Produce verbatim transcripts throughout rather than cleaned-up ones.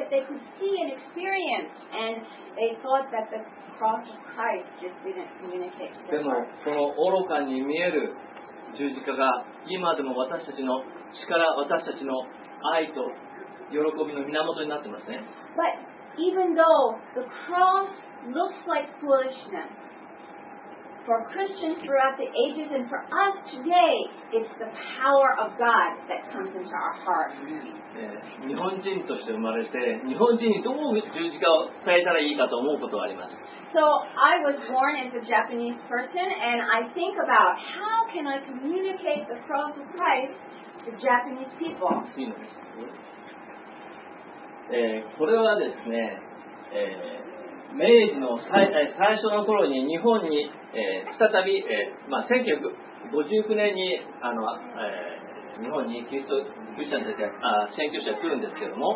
that they could see and experience, and they thought that the cross of Christ just didn't communicate to で their も heart. この愚かに見える十字架が今でも私たちの力、私たちの愛と喜びの源になってますね。 But even though the cross looks like foolishness, for Christians throughout the ages and for us today, it's the power of God that comes into our heart. えー日本人として生まれて、日本人にどう十字架を伝えたらいいかと思うことがあります。 So I was born as a Japanese person, and I think about how can I communicate the cross of Christ to Japanese people. いいのです、えーこれはですね、えー明治の 最, 最初の頃に日本に、えー、再び、えーまあ、せんきゅうひゃくごじゅうきゅうねんにあの、えー、日本にキリストクリスチャンたちがあ宣教師が来るんですけれども、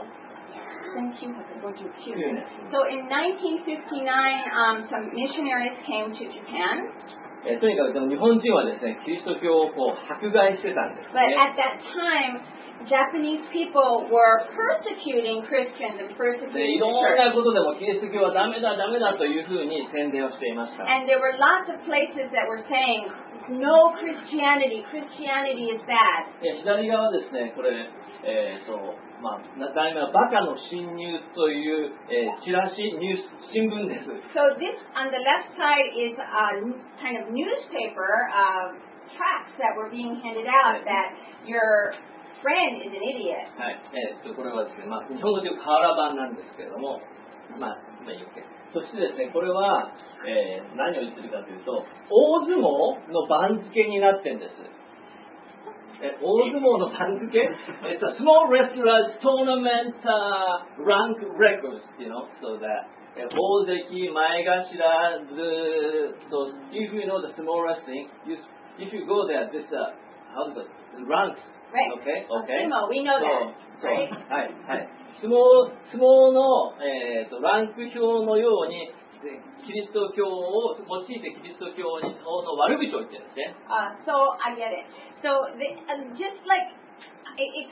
So in nineteen fifty-nine, um, some missionaries came to Japan. えー、とにかくでも日本人はですね、キリスト教をこう迫害してたんですね。 But at that time, Japanese people were persecuting Christians and で persecuting い the ろん church. なことでもキリスト教はダメだダメだというふうに宣伝をしていました。 And there were lots of places that were saying, no Christianity, Christianity is bad. えー左側ですね、これ、えーとまあ、題名はバカの侵入という、えーチラシニュース新聞です。 So this on the left side is a kind of newspaper uh, tracts that were being handed out that your friend is an idiot. はい、えー、とこれはですね、まあ、日本語でいう瓦版なんですけれども、まあ、まあいいわけ。そしてですね、これは、えー何を言ってるかというと、大相撲の番付になってるんです。え大相撲の番付 It's a small wrestlers tournament、uh, rank records, you know, so that え大関、前頭、the, so if you know the small wrestling, you, if you go there, this, uh, how does it, ranks. Right. Okay, okay. Sumo, we know that. そう、 Right? はい、はい。相撲、相撲の、えーと、ランク表のように、でキリスト教を用いてキリスト教にの悪口を言ってるんですね。 Uh, so I get it. So the, uh, just like it, it's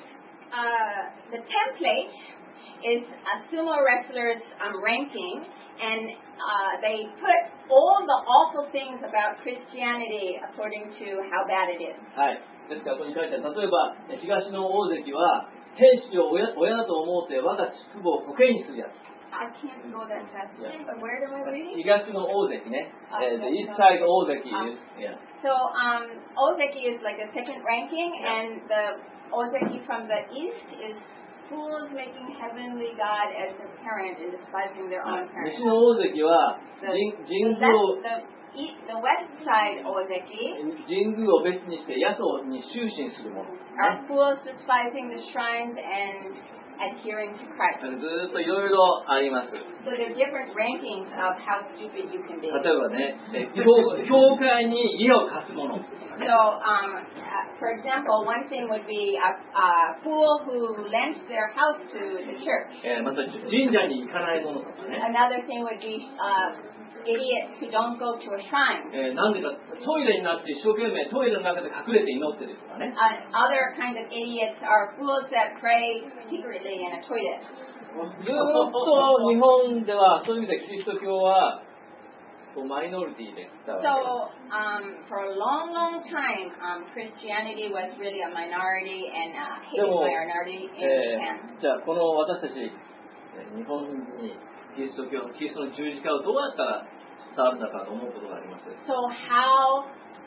uh, the template is a sumo wrestler's um, ranking, and uh, they put all the awful things about Christianity according to how bad it is. はい。ですからここに書いてある、例えば東の大関は天使を親親だと思って我が畜母を苔にするやつ。 I can't go that fast. But where am I reading? 東の大関ね。 あえー、the east side 大関 is、yeah. So um, Ozeki is like a second ranking, Yeah. and the Ozeki from the east is fools making heavenly God as a parent and despising their own 西 parents. の大関は The, 神 the, 神宮を left, the, east, the west side Ozeki 神宮を別にして野草に終身するもの。 are fools despising the shrines and adhering to Christ. ずーっといろいろあります。 So there are different rankings of how stupid you can be. 例えばね、え教教会に家を貸すもの。 So, um, uh, for example, one thing would be a, a fool who lends their house to the church. えーまた神社に行かないものとかね。 Another thing would be uh, idiots who don't go to a shrine. えーなんでかトイレになって一生懸命トイレの中で隠れて祈ってるとかね。 Uh, other kind of idiots are fools that pray secretly in a toilet. ずーっと日本ではそういう意味でキリスト教はこうマイノリティでしたわけ So, um, for a long, long time, um, Christianity was really a minority and a で hated も、 minority in え Japan. ーじゃあこの私たちえー日本にキリスト教キリストの十字架をどうやったら伝わるのかと思うことがあります。 So, how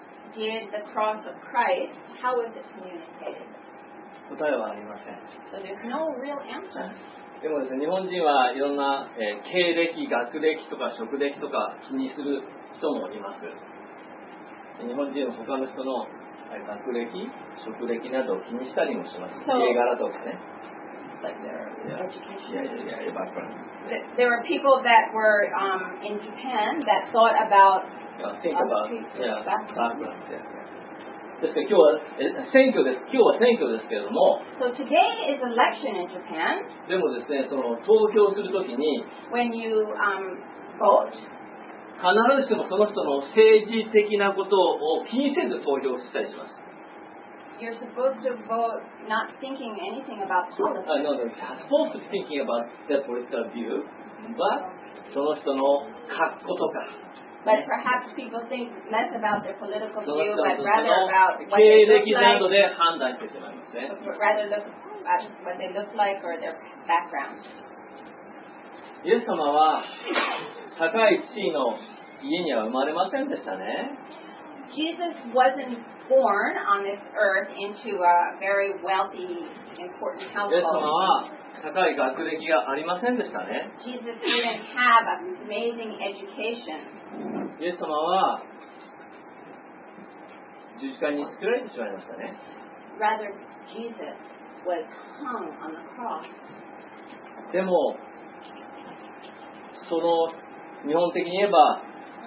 did the cross of Christ, how was it communicated? 答えはありません。 So, there's no real answer. でもですね、日本人はいろんな、えー経歴、学歴とか職歴とか気にする人もいます。日本人は他の人のえー学歴、職歴などを気にしたりもします。 そう家柄とかね。 Like their Yeah. education. Yeah, yeah, yeah, background. Th- There were people that were um, in Japan that thought about Yeah, think Uh, about, think yeah, background. background. Yeah, yeah. ですから今日はえ選挙です。今日は選挙ですけれども、 so today is election in Japan. でもですね、その投票するときに When you um, vote, 必ずしもその人の政治的なことを気にせず投票したりします。 you're supposed to vote not thinking anything about politics. Uh, no, no, you're supposed to be thinking about their political view, but その人の格好とか、 But perhaps people think less about their political その view, 人 but の rather about what 経 they 歴 look など like, で判断してしまいますね。 rather look at what they look like or their background. イエス様は高い地位の家には生まれませんでしたね。 Jesus wasn't born on this earth into a very wealthy, important イエス様 household. は高い学歴がありませんでしたね。 Jesus didn't have an amazing education. イエス様は十字架につけられてしまいましたね。 Rather, Jesus was hung on the cross. でもその日本的に言えば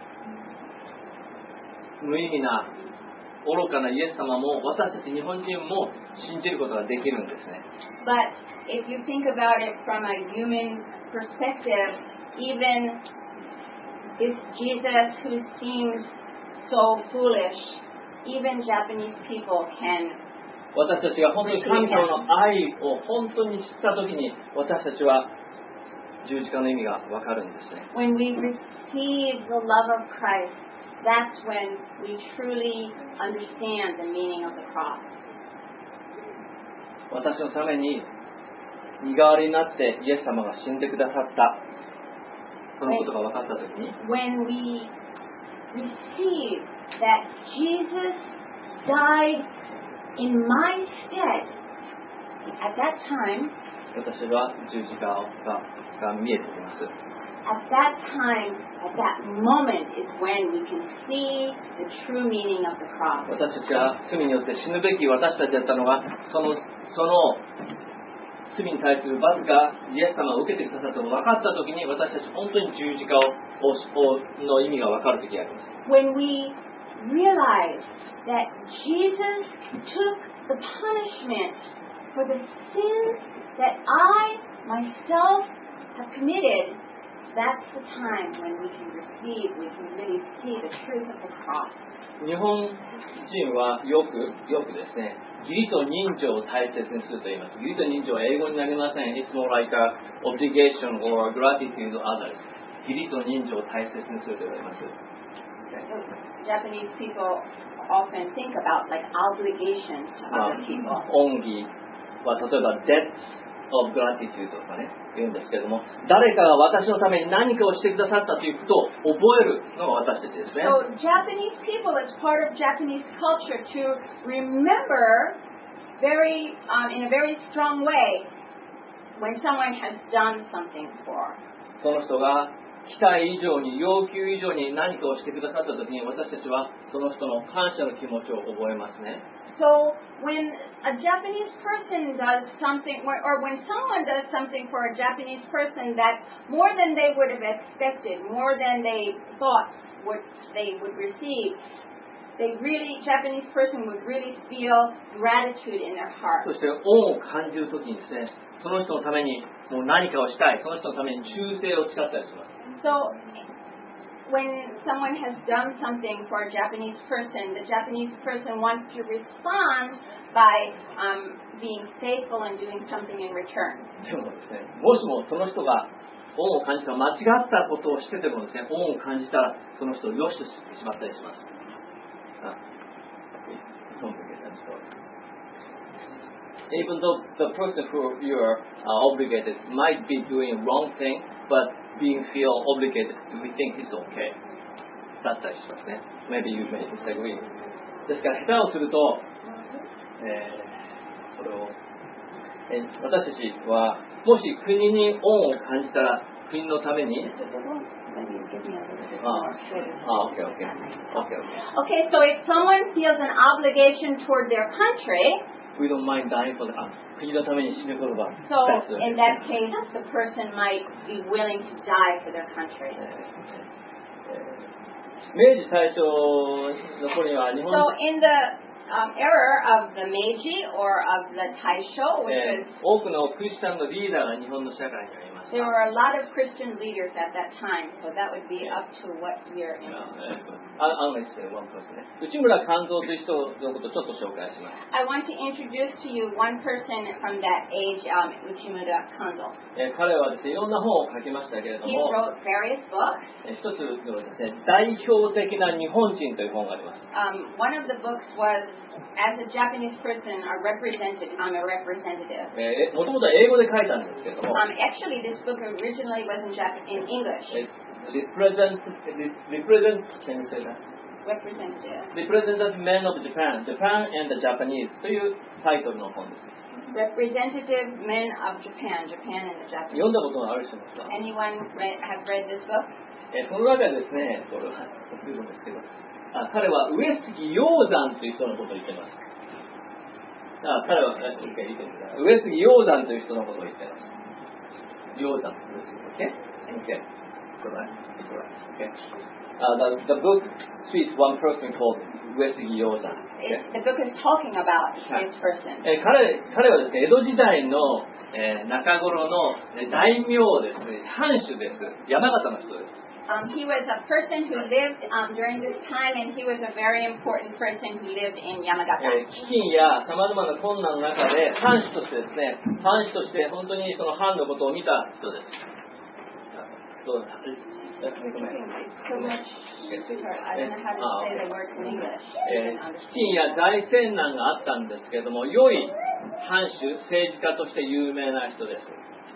無意味な愚かなイエス様も私たち日本人も信じることができるんですね。 But if you think about it from a human perspective, even this Jesus who seems so foolish, even Japanese people can 私たちが本当に神様の愛を本当に知ったときに私たちは十字架の意味がわかるんですね。 when we receive the love of Christ, that's when we truly understand the meaning of the cross. 私のために身代わりになってイエス様が死んでくださったそのことが分かったときに When we receive that Jesus died in my stead, at that time, 私は十字架がが見えてきます。 at that time, at that moment is when we can see the true meaning of the cross. 私たちは罪によって死ぬべき私たちだったのがそのその罪に対する罰がイエス様を受けてくださったのが分かったときに私たち本当に十字架ををの意味が分かるときがあります。 When we realize that Jesus took the punishment for the sins that I myself have committed, that's the time when we can receive, we can really see the truth of the cross. 日本人はよくよくですね、義理と人情を大切にすると言います。義理と人情は英語になりません。It's more like a obligation or gratitude to others. 義理と人情を大切にすると言われます。 Japanese people often think about like obligations to まあ other people. 恩義は例えば debts of gratitude とかね言うんですけども、誰かが私のために何かをしてくださったということを覚えるのが私たちですね。 So Japanese people, it's part of Japanese culture to remember very, um, in a very strong way when someone has done something for. その人が期待以上に要求以上に何かをしてくださったときに私たちはその人の感謝の気持ちを覚えますね。 So when a Japanese person does something, or when someone does something for a Japanese person that more than they would have expected, more than they thought what they would receive, they really, Japanese person would really feel gratitude in their heart. そして恩を感じるときにですね、その人のためにもう何かをしたい、その人のために忠誠を誓ったりします。 So when someone has done something for a Japanese person, the Japanese person wants to respond by um, being faithful and doing something in return. でもですね、もしもその人が恩を感じた間違ったことをしててもですね、恩を感じたらその人を良しとしてしまったりします。あ、Even though the person who you are uh, obligated might be doing wrong thing, but being feel obligated, we think it's okay. だったりしますね。Maybe you may disagree. ですから下手をすると、えー、これを、えー、私たちはもし国に恩を感じたら国のために、ああ、OK, OK, OK, OK. Okay, so if someone feels an obligation toward their country, We don't mind dying for the あ、国のために死ぬことが so in that case, the person might be willing to die for their country. 明治大正の頃には日本 So in the um, era of the Meiji or of the Taisho, which え was ー多くのクリスチャンのリーダーが日本の社会にありました。 there were a lot of Christian leaders at that time, so that would be up to what year in. ああのですね、ワンプラスね。内村勘三という人のことをちょっと紹介します。 I want to introduce to you one person from that age, um, Uchimura Kanzo. えー彼はですね、いろんな本を書きましたけれど He も、 wrote various books. えー一つのですね、代表的な日本人という本があります。 Um, one of the books was, as a Japanese person, a represented, I'm a representative. えー、もともとは英語で書いたんですけれども、 Um, actually, this book originally was in Japan, in English. えー represent, represent, can you say that? Representative. Representative Men of Japan, Japan and the Japanese というタイトルの本です。 Representative Men of Japan, Japan and the Japanese. 読んだことがある人ですか？ Anyone read, have read this book? えー、その中でですね、これは出るんですけど、あ彼は上杉鷹山という人のことを言っています。あ彼は、えー、一回言ってみてください。上杉鷹山という人のことを言っています。鷹山、okay? Okay. Correct. Okay. Uh, the, the book treats one person called 上杉鷹山。 It, the book is talking about this person. えー、彼, 彼はですね、江戸時代の、えー、中頃の、ね、大名ですね、藩主です。山形の人です。 Um, he was a person who lived um, during this time, and he was a very important person who lived in Yamagata. えー、飢饉やさまざまな困難の中で藩主としてですね、藩主として本当にその藩のことを見た人です。どうだ？ It's so much sweetheart. I don't know how to say the word in English. えー、飢饉や大戦難があったんですけれども、良い藩主、政治家として有名な人です。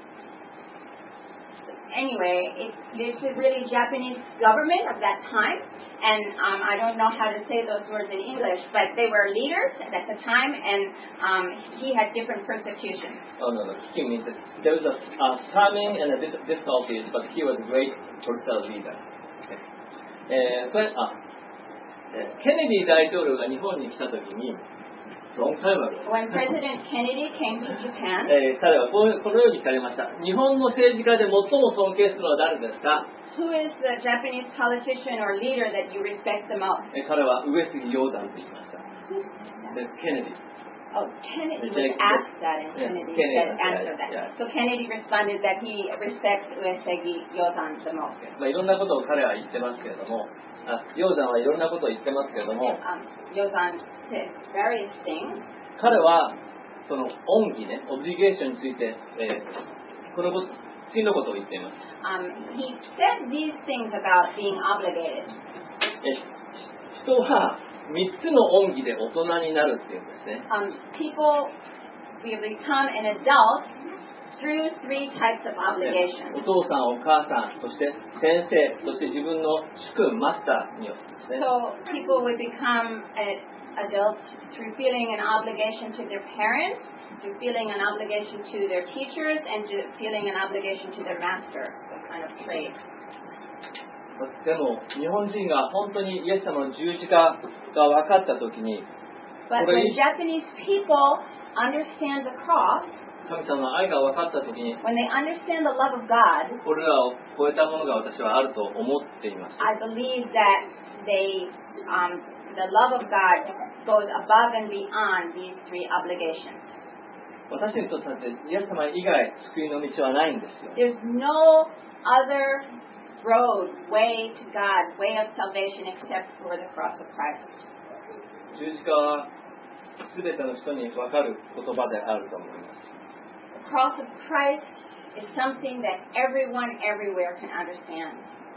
Anyway, it, this is really Japanese government of that time, and um, I don't know how to say those words in English, but they were leaders at the time, and um, he had different persecutions. Oh, no, no. He means that there was a uh, famine and a difficulties, but he was a great political leader. えー、それあ、えー、ケネディ大統領が日本に来たときに、Long time ago. When President Kennedy came to Japan, えー、彼はこうこのように聞かれました。日本の政治家で最も尊敬するのは誰ですか？ who is the Japanese politician or leader that you respect the most? えー、彼は上杉鷹山と言いました。で、ケネディ。 Oh, Kennedy was asked that, and Kennedy said, answered that. So Kennedy responded that he respects Uesegi Yozan the most. まあいろんなことを彼は言ってますけれども、あ、鷹山はいろんなことを言ってますけれども、 Um, Yozan said various things. 彼はその恩義ね、オブリゲーションについて、えー、このこと次のことを言っています。 Um, he said these things about being obligated. え人は三つの恩義で大人になるっていうんですね。 Um, people will become an adult through three types of obligation. お父さん、お母さん、そして先生、そして自分の主君、マスターによってですね。 So people will become an adults through feeling an obligation to their parents, through feeling an obligation to their teachers, and to feeling an obligation to their master, kind of trade. でも日本人が本当にイエス様の十字架が分かったときに、 But when Japanese people understand the cross, 神様の愛が分かったときに、 when they understand the love of God, これらを超えたものが私はあると思っています。 I believe that they, um, the love of God goes above and beyond these three obligations. 私にとってイエス様以外救いの道はないんですよ。 There's no other road, way to God, way of salvation except for the cross of Christ. 十字架はすべての人に分かる言葉であると思います。 The cross of Christ is something that everyone everywhere can understand.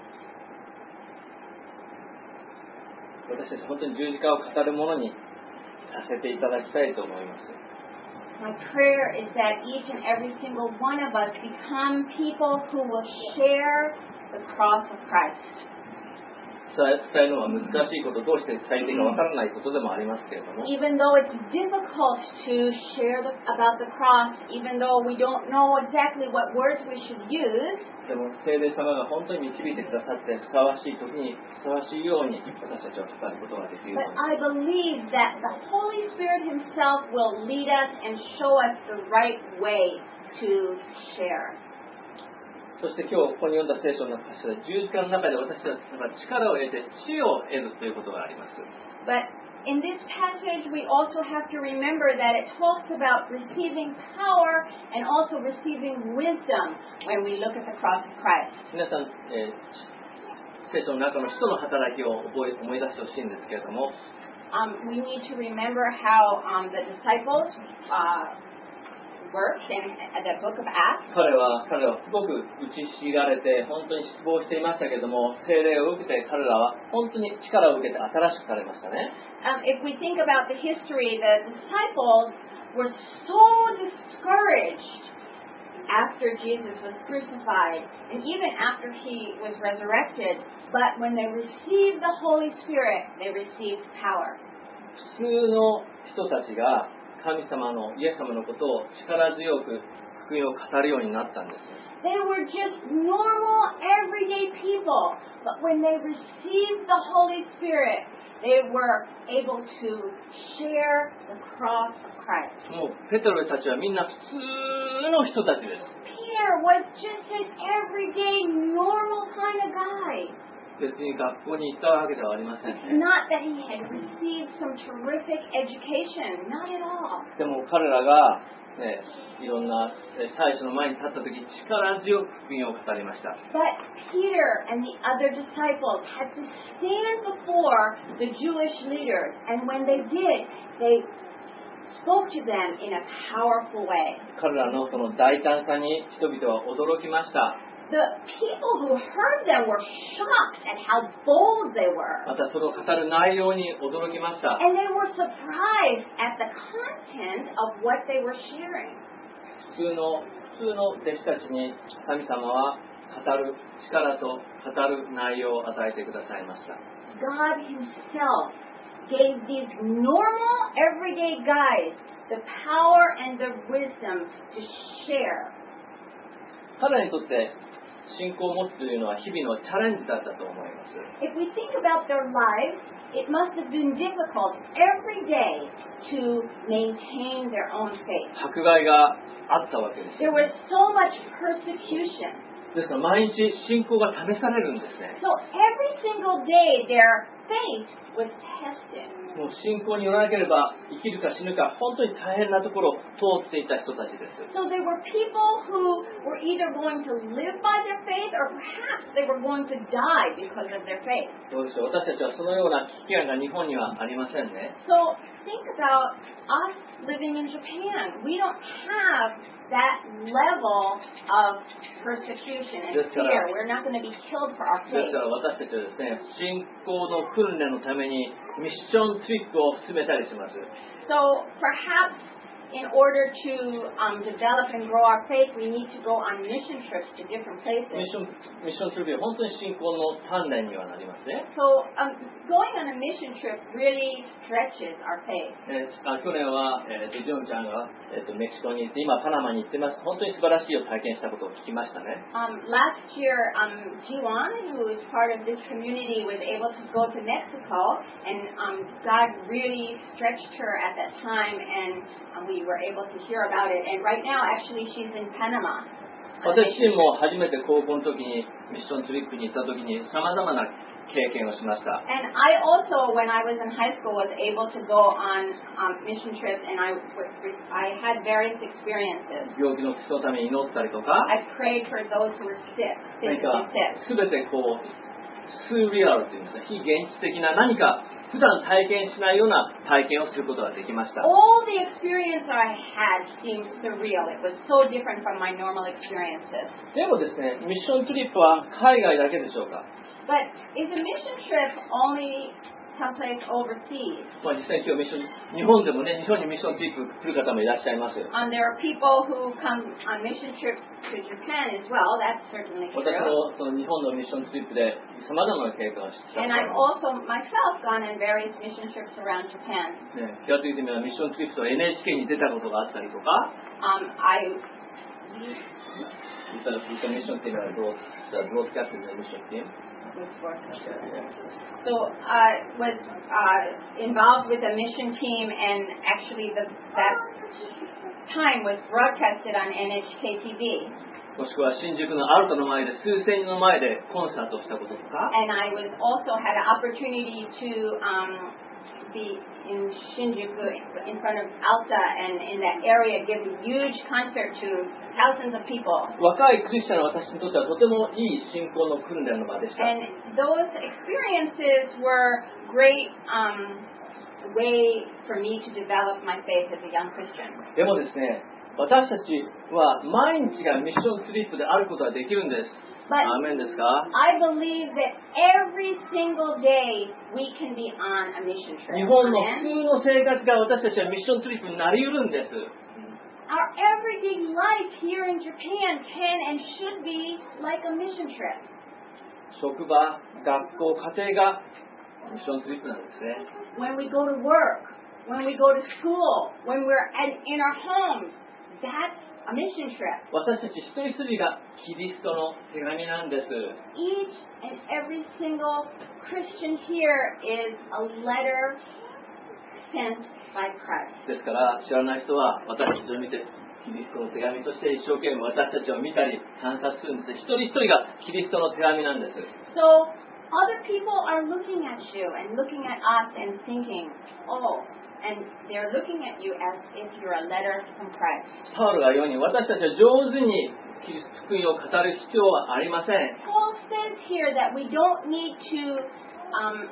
私たち本当に十字架を語るものにさせていただきたいと思います。 My prayer is that each and every single one of us become people who will share the cross of Christ. 伝えるのは難しいこと、どうして伝えていいかわからないことでもありますけれども、 Even though it's difficult to share the, about the cross, even though we don't know exactly what words we should use, でも聖霊様が本当に導いてくださってふさわしい時にふさわしいように私たちは語ることができる。 but I believe that the Holy Spirit Himself will lead us and show us the right way to share. そして今日ここに読んだ聖書の箇所で十字架の中で私たちが力を得て知を得るということがあります。 But in this passage, we also have to remember that it talks about receiving power and also receiving wisdom when we look at the cross of Christ. 皆さん、えー、聖書の中の使徒の働きを覚え思い出してほしいんですけれども、 Um, we need to remember how um, the disciples uh, worked in the book of Acts. 彼は彼はすごく打ちひしがれて本当に失望していましたけれども、聖霊を受けて彼らは本当に力を受けて新しくされましたね。 Um, if we think about the history, the disciples were so discouraged after Jesus was crucified and even after he was resurrected, but when they received the Holy Spirit, they received power. 普通の人たちが神様のイエス様のことを力強く福音を語るようになったんです。 They were just normal, everyday people, but when they received the Holy Spirit, they were able to share the cross of Christ. もうペテロたちはみんな普通の人たちです。 Peter was just an everyday, normal kind of guy. 別に学校に行ったわけではありません It's ね。 not that he had received some terrific education, not at all. でも彼らが、ね、いろんな祭司の前に立った時力強く福音を語りました。 But Peter and the other disciples had to stand before the Jewish leaders, and when they did, they spoke to them in a powerful way. 彼らのその大胆さに人々は驚きました。 The people who heard them were shocked at how bold they were. またそれを語る内容に驚きました。 And they were surprised at the content of what they were sharing. 普通の普通の弟子たちに神様は語る力と語る内容を与えてくださいました。 God Himself gave these normal, everyday guys the power and the wisdom to share. 彼らにとって信仰を持つというのは日々のチャレンジだったと思います。 If we think about their lives, it must have been difficult every day to maintain their own faith. 迫害があったわけです。 There was so much persecution. ですから毎日信仰が試されるんですね。 So every single day their faith was tested. もう信仰によらなければ生きるか死ぬか本当に大変なところを通っていた人たちです。 So they were people who were either going to live by their faith or perhaps they were going to die because of their faith. どうでしょう、私たちはそのような危機感が日本にはありませんね。 So think about us living in Japan. We don't have that level of persecution and fear. We're not going to be killed for our で faith. すから私たちはですね、信仰の訓練のためにミッショントリップを進めたりします。 So perhaps in order to um, develop and grow our faith, we need to go on mission trips to different ミッ places. ションミッショントリップは本当に信仰の鍛錬にはなりますね。 So um, going on a mission trip really stretches our faith. えーあ去年は、えー、とジョンちゃんが、えー、とメキシコに行って今パナマに行ってます。本当に素晴らしいを体験したことを聞きましたね。 Um, last year, um, Jiwan, who is part of this community, was able to go to Mexico, and um, God really stretched her at that time, and um, we were able to hear about it. And right now, actually, she's in Panama. 私自身も初めて高校の時にミッショントリップに行った時にさまざまな経験をしました。 And I also, when I was in high school, was able to go on um, mission trips, and I, I had various experiences. 病気の人のために祈ったりとか、 I prayed for those who were sick, 何 physically か sick. 全てこうスーリアルというんですか、非現実的な何か普段体験しないような体験をすることができました。 All the experience I had seemed surreal. It was so different from my normal experiences. でもですね、ミッショントリップは海外だけでしょうか。 But is a mission trip only someplace overseas? まあ、実際今日ミッション日本でもね、日本にミッショントリップ来る方もいらっしゃいます。 Um, there are people who come on mission trips to Japan as well. That's certainly 私 true. もその日本のミッショントリップでさまざまな経験をした。 And I've also myself gone on various mission trips around Japan. ね、気が付いてみればミッショントリップと エヌエイチケー に出たことがあったりとか、 Um, I 言ったらミッションティームはどうブロードキャストのミッションティーム。 so uh, was uh, involved with a mission team, and actually the, that time was broadcasted on N H K T V. もしくは新宿のアルタの前で数千人の前でコンサートをしたこととか、 And I was also had an opportunity to um, be in Shinjuku in front of Alta and in that area give a huge concert to thousands of people. 若いクリスチャンの私にとってはとてもいい信仰の訓練の場でした。 And those experiences were great um, way for me to develop my faith as a young Christian. でもですね、私たちは毎日がミッションツリップであることができるんです。 But アーメンですか？ I believe that every single day we can be on a mission trip. 日本の Amen? 普通の生活が私たちはミッションツリップになり得るんです。 Our everyday life here in Japan can and should be like a mission trip. 職場、学校、家庭がミッションツリップなんですね。 When we go to work, when we go to school, when we're at, in our homes, that's a mission trip. 私たち一人一人がキリストの手紙なんです。 Each and every single Christian here is a letter sent by Christ. ですから知らない人は私たちを見てキリストの手紙として一生懸命私たちを見たり観察するんです。一人一人がキリストの手紙なんです。 So other people are looking at you and looking at us and thinking, oh, and they're looking at you as if you're a letter from Christ. パウロが言うように私たちは上手にキリスト福音を語る必要はありません。 Paul says here that we don't need to um,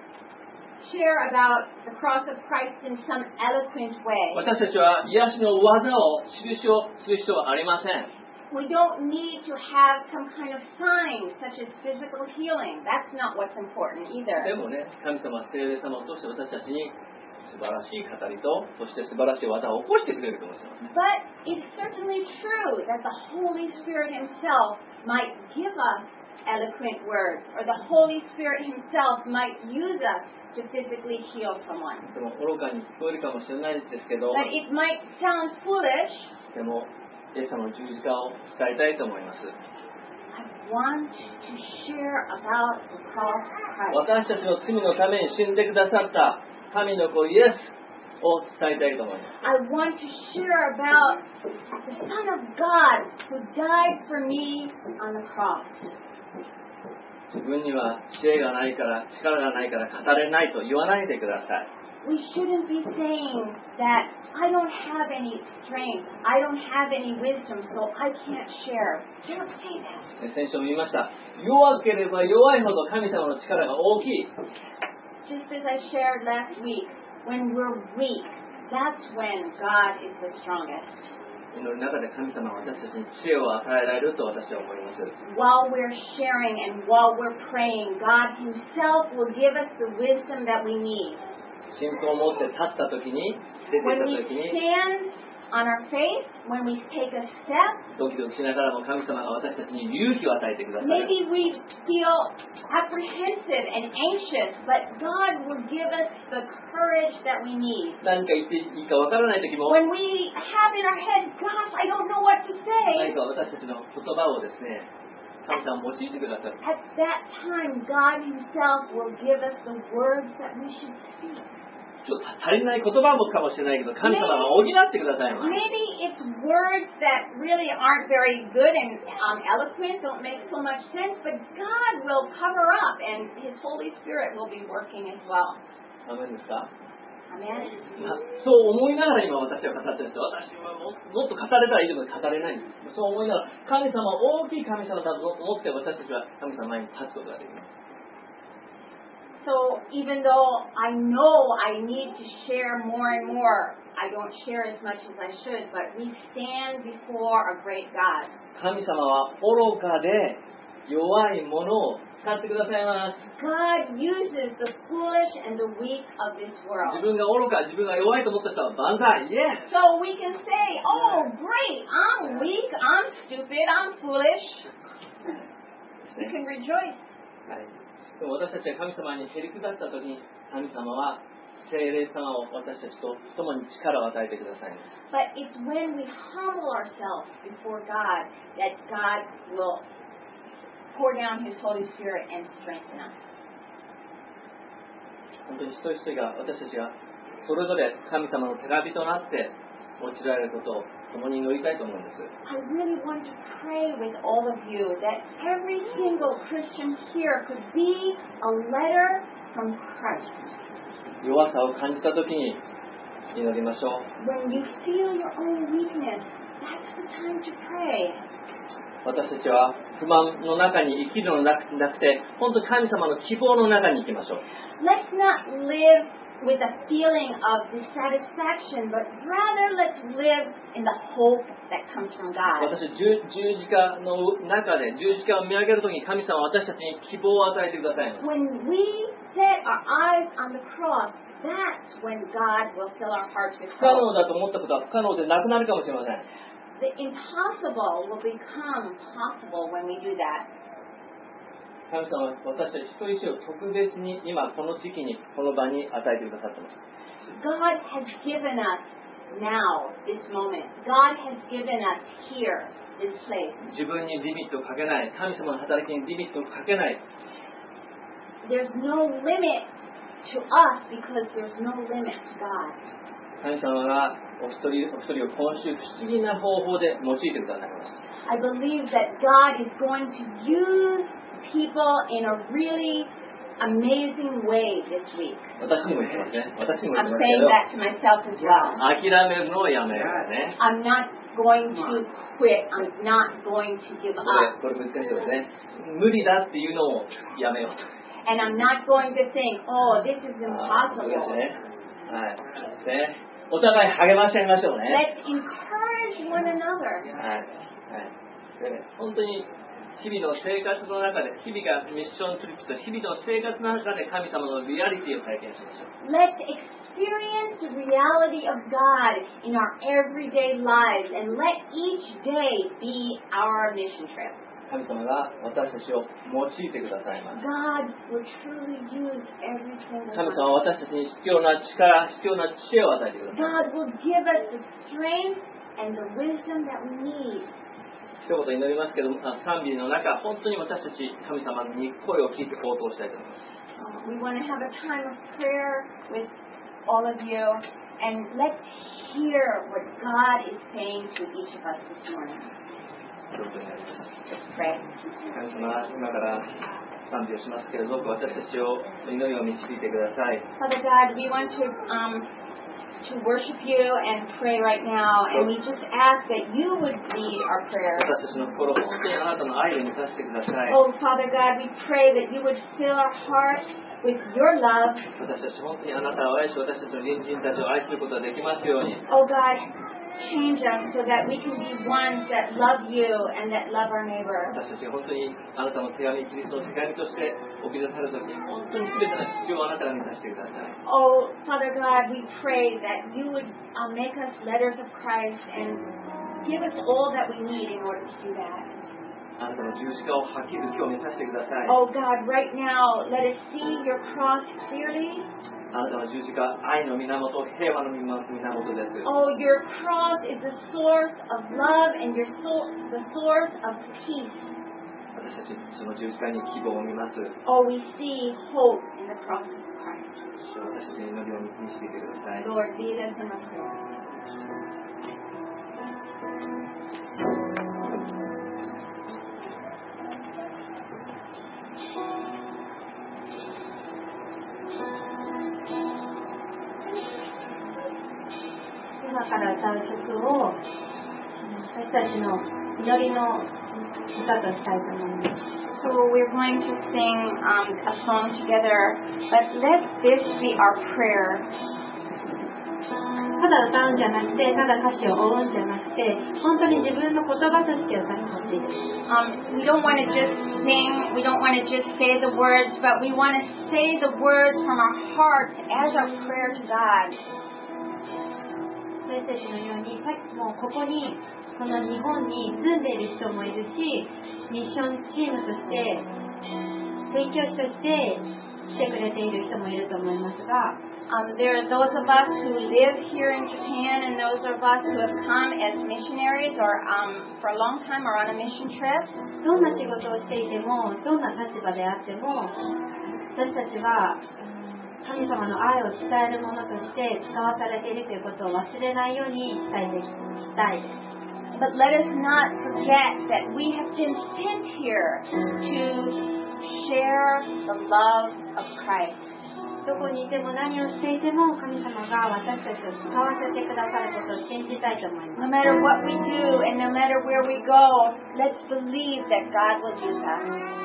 share about the cross of Christ in some eloquent way. 私たちは癒しの技を印をする必要はありません。 We don't need to have some kind of sign such as physical healing. That's not what's important で either. もね、神様、聖霊様を通して私たちに素晴らしい語りと、そして素晴らしい技を起こしてくれるかもしれません。 But it's certainly true that the Holy Spirit Himself might give us eloquent words, or the Holy Spirit Himself might use us to physically heal someone. でも愚かに聞こえるかもしれないですけど、 But it might sound foolish. でもイエス様の十字架を伝えたいと思います。 I want to share about the cross of Christ. 私たちの罪のために死んでくださった神の子イエスを伝えたいと思います。 I want to share about the Son of God who died for me on the cross. 自分には知恵がないから力がないから語れないと言わないでください。 We shouldn't be saying that I don't have any strength, I don't have any wisdom, so I can't share. Don't say that. 先週も言いました。弱ければ弱いほど神様の力が大きい。 Just as I shared last week, when we're weak, that's when God is the strongest. 祈りの中で神様は私たちに知恵を与えられると私は思います。 While we're sharing and while we're praying, God Himself will give us the wisdom that we need. 信仰を持って立った時に出てき When た we 時に stand on our faith, when we take a step, ドキドキしながらも神様が私たちに勇気を与えてくださる。 maybe we feel apprehensive and anxious, but God will give us the courage that we need. 何か言っていいかわからない時も When we have in our head, gosh, I don't know what to 何 say, か私たちの言葉をですね神様用いてくださる。 at that time, God Himself will give us the words that we should speak. ちょっと足りない言葉もかもしれないけど神様が補ってくださいます。 Maybe it's words that really aren't very good and um, eloquent, don't make so much sense, but God will cover up and His Holy Spirit will be working as well. アメンですか？ Amen? まあそう思いながら今私は語ってるんです。私はももっと語れたらいいけど語れないんです。そう思いながら神様大きい神様だと思って私たちは神様の前に立つことができます。 So even though I know I need to share more and more, I don't share as much as I should, but we stand before a great God. 神様は愚かで弱いものを使ってくださいます。 God uses the foolish and the weak of this 自 world. 分が愚か、自分が弱いと思った人は万歳、イエス。 So we can say, oh great, I'm weak, I'm stupid, I'm foolish. We can rejoice. はい、でも私たちは神様にへりくだった時に神様は聖霊様を私たちと共に力を与えてくださいます。 But it's when we humble ourselves before God that God will pour down His Holy Spirit and strengthen us. 本当に一人一人が私たちがそれぞれ神様の手紙となって用いられることを共に祈りたいと思うんです。 I really want to pray with all of you that every single Christian here could be a letter from Christ. 弱さを感じたときに祈りましょう。 When you feel your own weakness, that's the time to pray. 私たちは不満の中に生きるのなくて、本当に神様の希望の中に行きましょう。 Let's not live with a feeling of dissatisfaction, but rather let's live in the hope that comes from God. 私十字架の中で十字架を見上げるときに神様は私たちに希望を与えてください。 When we set our eyes on the cross, that's when God will fill our hearts with 不可 hope. 能だと思ったことは不可能でなくなるかもしれません。 The impossible will become possible when we do that. 神様は私たち一人一人を特別に今この時期にこの場に与えてくださっています。 God has given us now, this moment. God has given us here, this place. 自分にリミットをかけない、神様の働きにリミットをかけない。 There's no limit to us because there's no limit to God. 神様がお一人お一人を今週不思議な方法で用いてくださいます。 I believe that God is going to use people in a really amazing way this week. 私にも言ってますね。私にも言 I'm って saying ま that to myself as well. すけど、諦めるのをやめようね。 I'm not going to quit. I'm not going to give こ up. れ、これ難しいですね。無理だっていうのをやめようと。 And I'm not going to think, oh, this is あー、そうです impossible. ね。はい。ね。お互い励まし合いましょうね。 Let's encourage one another. はい。はい。でね、本当に日々の生活の中で、日々がミッショントリップと日々の生活の中で神様のリアリティを体験しましょう。 Let's experience the reality of God in our everyday lives and let each day be our mission trip. 神様が私たちを用いてくださいます。 God will truly use every single 神 one. 様は私たちに必要な力、必要な知恵を与えてください。 God will give us the strength and the wisdom that we need. 一言祈りますけど、賛美の中、本当に私たち神様に声を聞いて応答したいと思います。 Uh, we want to have a time of prayer with all of you, and let's hear what God is saying to each of us this morning. どうぞお願いします。 Let's pray. 神様、今から賛美をしますけれど、どうか私たちを祈りを導いてください。 Father God, we want to um, to worship you and pray right now, and we just ask that you would lead our prayer. 私たちの心、本当にあなたの愛で満たしてください。 Oh, Father God, we pray that you would fill our hearts with your love. 私たち本当にあなたを愛し、私たちの隣人たちを愛することができますように。 Oh God, change us so that we can be ones that love you and that love our neighbor. 私たちが本当にあなたの手紙、キリストの手紙として送り出されたとき、本当に全ての必要をあなたが満たしてください。 Oh, Father God, we pray that you would uh, make us letters of Christ and give us all that we need in order to do that. あなたの十字架をはっきりと今日見させてください。 Oh God, right now, let us see your cross clearly. あなたの十字架、愛の源、平和の源です。 Oh, your cross is the source of love and your soul, the source of peace. 私たちその十字架に希望を見ます。 Oh, we see hope in the cross of Christ. 私たちの祈りを導いてください。 Lord, lead us in our prayer. 今から歌う曲を私たちの祈りの歌としたいと思います。 So we're going to sing um, a song together, but let this be our prayer. ただ歌うんじゃなくて、ただ歌詞を追うんじゃなくて、本当に自分の言葉として歌ってほしいです。 Um, we don't want to just sing, we don't want to just say the words, but we want to say the words from our hearts as our prayer to God. 私たちのように、さっきもここに、この日本に住んでいる人もいるし、ミッションチームとして、宣教師として来てくれている人もいると思いますが、 Um, there are those of us who live here in Japan and those of us who have come as missionaries or um, for a long time or on a mission trip. どんな仕事をしていても、どんな立場であっても、私たちは神様の愛を伝えるものとして使わされているということを忘れないようにしたいです。したいです。 But let us not forget that we have been sent here to share the love of Christ. どこにいても何をしていても神様が私たちを使わせてくださることを信じたいと思いま No す。 matter what we do and no matter where we go, let's believe that God will use us.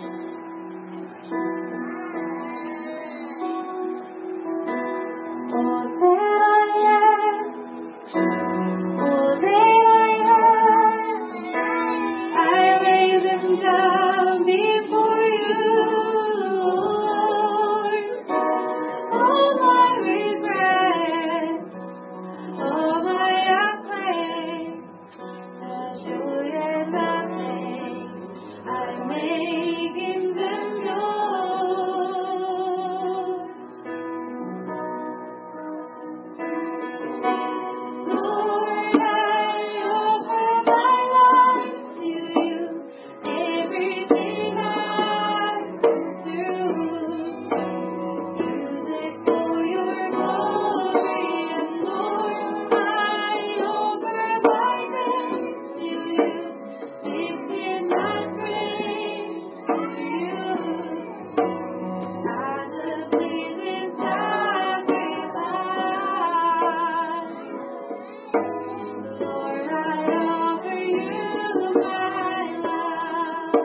Oh, there I am. Oh, there I am. I lay them down before you, Lord. All my regrets, all my acclaim, the joy and the pain, I make in them known. Lord, I offer my life to you, everything I've been through. Use it for your glory, and Lord, I offer my praise to you, lifting my praise to you as a pleasing sacrifice. Lord, I offer you my life.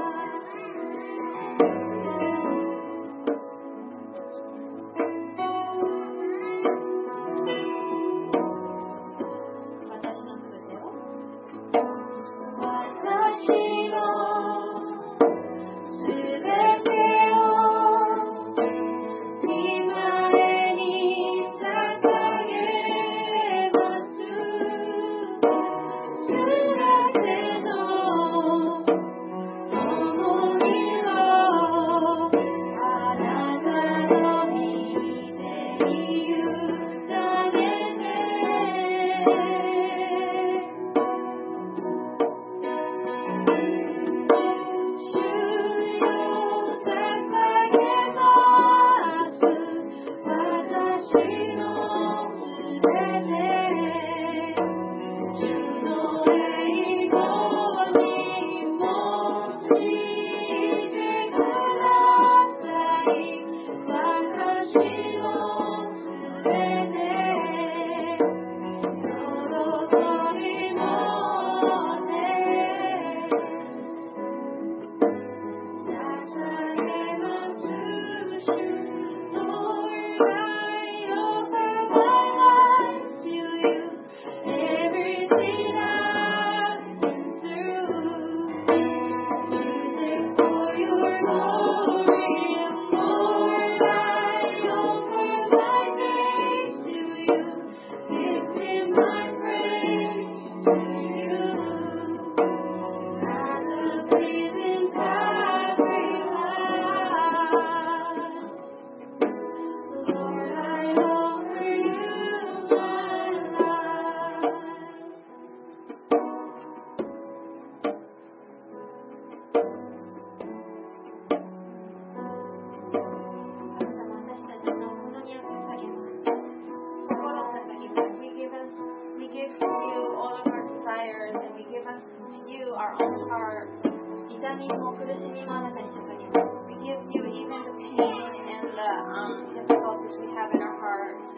私のすべてを私のすべてを御前に捧げます。すべての想いをあなたの御手に委ねて、主よ捧げます。私のすべて、主の栄光に用いてください。私のすべて、喜びもって捧げます主。Lord, I offer my life to you, everything I've been through. Use it for your glory, and Lord, I offer my praise to you, lifting my praise to you as a pleasing sacrifice. Lord, I offer you my life. 私たちのものに捧げます。心を捧げます。 We give us, we give to you all of our desires, and we give us to you our own heart. 痛みも苦しみもあなたに捧げます。 We give you even the pain and the um, difficulties we have in our hearts.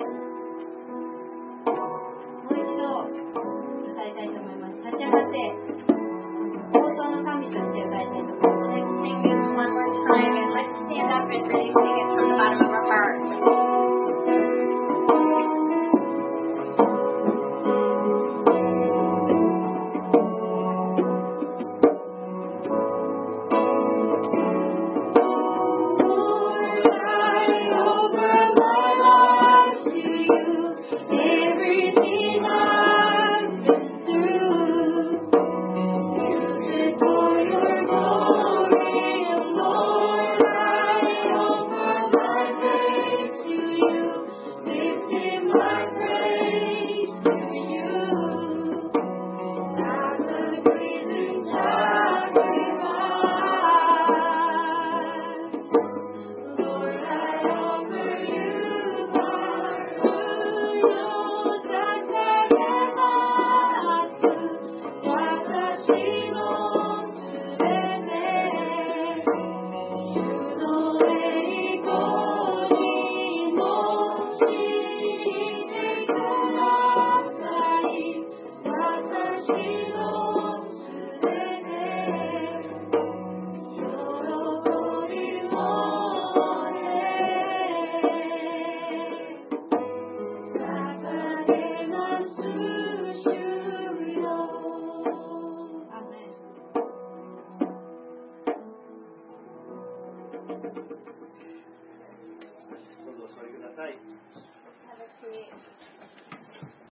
もう一度歌いたいと思います。立ち上がって応答の神として歌いたいと思います。 Let's sing this one more time, and let's stand up and really sing it from the bottom of our heart. Lord, I offer my life to さい。 Have a seat.